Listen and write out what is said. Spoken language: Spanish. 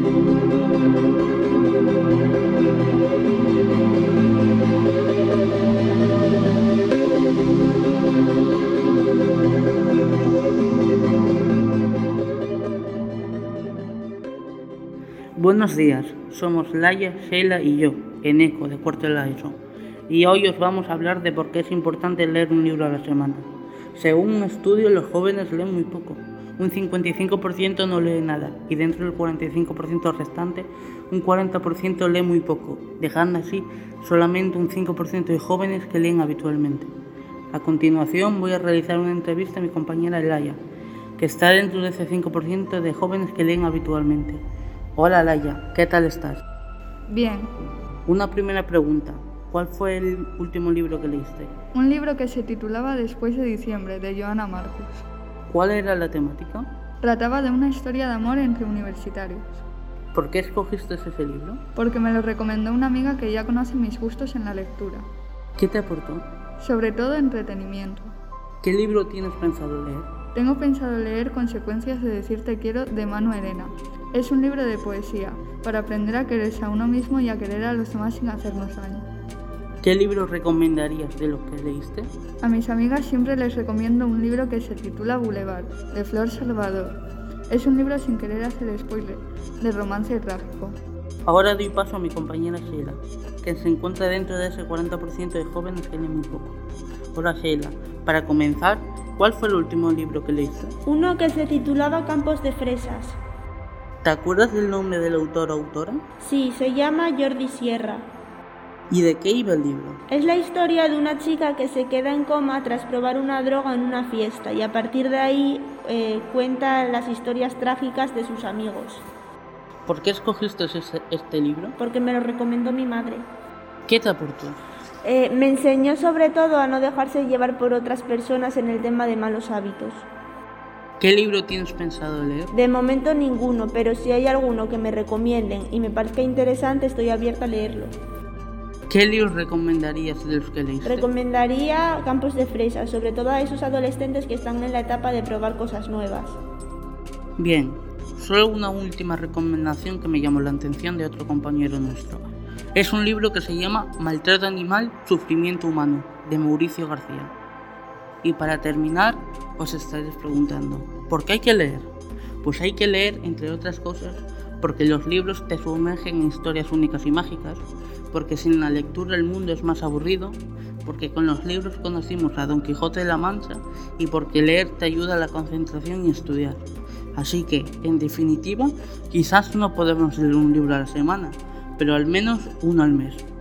Buenos días, somos Laia, Sheila y yo, Eneco, de cuarto de la ESO, y hoy os vamos a hablar de por qué es importante leer un libro a la semana. Según un estudio, los jóvenes leen muy poco, un 55% no lee nada, y dentro del 45% restante, un 40% lee muy poco, dejando así solamente un 5% de jóvenes que leen habitualmente. A continuación voy a realizar una entrevista a mi compañera Laia, que está dentro de ese 5% de jóvenes que leen habitualmente. Hola Laia, ¿qué tal estás? Bien. Una primera pregunta, ¿cuál fue el último libro que leíste? Un libro que se titulaba Después de diciembre, de Johanna Marcus. ¿Cuál era la temática? Trataba de una historia de amor entre universitarios. ¿Por qué escogiste ese libro? Porque me lo recomendó una amiga que ya conoce mis gustos en la lectura. ¿Qué te aportó? Sobre todo entretenimiento. ¿Qué libro tienes pensado leer? Tengo pensado leer Consecuencias de decir te quiero de Manu Elena. Es un libro de poesía, para aprender a quererse a uno mismo y a querer a los demás sin hacernos daño. ¿Qué libro recomendarías de los que leíste? A mis amigas siempre les recomiendo un libro que se titula Boulevard, de Flor Salvador. Es un libro, sin querer hacer spoiler, de romance trágico. Ahora doy paso a mi compañera Sheila, que se encuentra dentro de ese 40% de jóvenes que leen muy poco. Hola Sheila, para comenzar, ¿cuál fue el último libro que leíste? Uno que se titulaba Campos de Fresas. ¿Te acuerdas del nombre del autor o autora? Sí, se llama Jordi Sierra. ¿Y de qué iba el libro? Es la historia de una chica que se queda en coma tras probar una droga en una fiesta y a partir de ahí cuenta las historias trágicas de sus amigos. ¿Por qué escogiste este libro? Porque me lo recomendó mi madre. ¿Qué te aportó? Me enseñó sobre todo a no dejarse llevar por otras personas en el tema de malos hábitos. ¿Qué libro tienes pensado leer? De momento ninguno, pero si hay alguno que me recomienden y me parezca interesante, estoy abierta a leerlo. ¿Qué libros recomendarías de los que leíste? Recomendaría Campos de Fresas, sobre todo a esos adolescentes que están en la etapa de probar cosas nuevas. Bien, solo una última recomendación que me llamó la atención de otro compañero nuestro. Es un libro que se llama Maltrato animal, sufrimiento humano, de Mauricio García. Y para terminar, os estaréis preguntando, ¿por qué hay que leer? Pues hay que leer, entre otras cosas, porque los libros te sumergen en historias únicas y mágicas, porque sin la lectura el mundo es más aburrido, porque con los libros conocimos a Don Quijote de la Mancha y porque leer te ayuda a la concentración y estudiar. Así que, en definitiva, quizás no podemos leer un libro a la semana, pero al menos uno al mes.